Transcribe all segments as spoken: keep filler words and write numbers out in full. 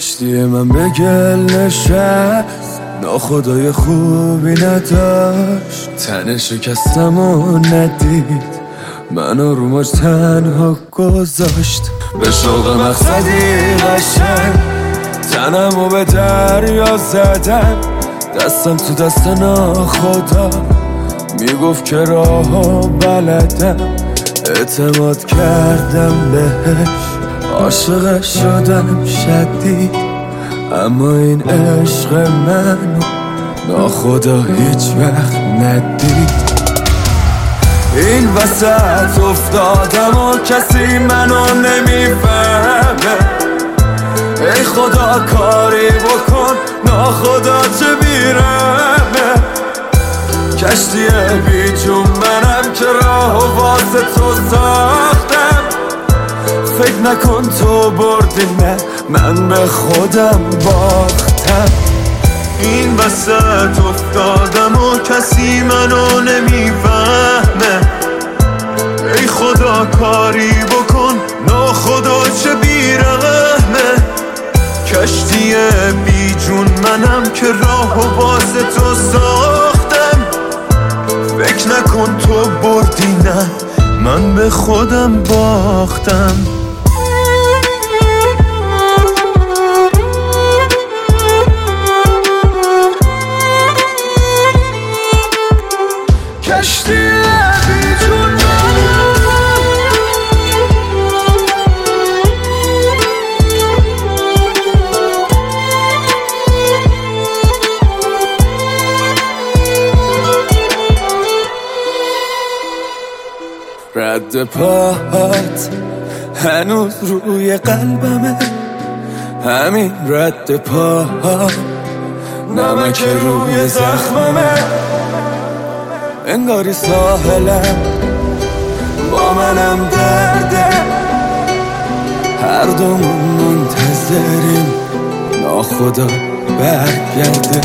کشتی من به گل نشست، ناخدای خوبی نداشت، تن شکستم و ندید منو رو موج تنها گذاشت. به شوق مقصدی قشنگ تنمو به دریا زدم، دستم تو دست ناخدا میگفت که راهو بلدم. اعتماد کردم بهش، عاشقش شدم شدید، اما این عشق منو ناخدا هیچ وقت ندید. این وسط افتادم و کسی منو نمیفهمه، ای خدا کاری بکن ناخدا چه بیرمه. کشتی بی جون منم که راه واسه تو ساختم، فکر نکن تو بردی نه من به خودم باختم. این وسط افتادم و کسی منو نمیفهمه، ای خدا کاری بکن ناخدا چه بیرحمه. کشتی بی جون منم که راه واسه تو ساختم، فکر نکن تو بردی نه من به خودم باختم. کشتی بی جون رد پاهات هنوز روی قلبمه، همین رد پاها نمک روی زخممه. انگاری ساحلم با منم درده، هر دومون منتظریم ناخدا برگرده.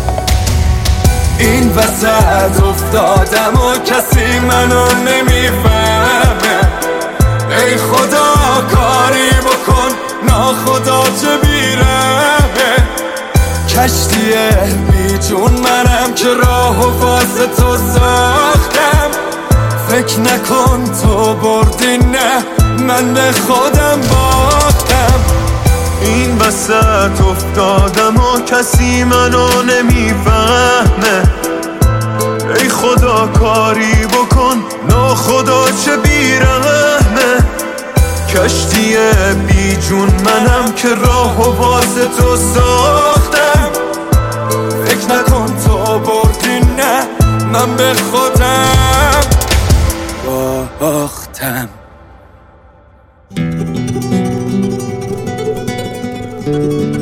این وسط افتادم و کسی منو نمیفهمه، ای خدا کاری بکن ناخدا چه بیرمه. کشتی بی جون منم که راه واسه تو ساختم، فکر نکن تو بردی نه من به خودم باختم. این وسط افتادم و کسی منو نمیفهمه، ای خدا کاری بکن ناخدا چه بیرحمه. کشتی بی جون منم که راه واسه تو ساختم، فکر نکن تو بردی نه من به خودم باختم.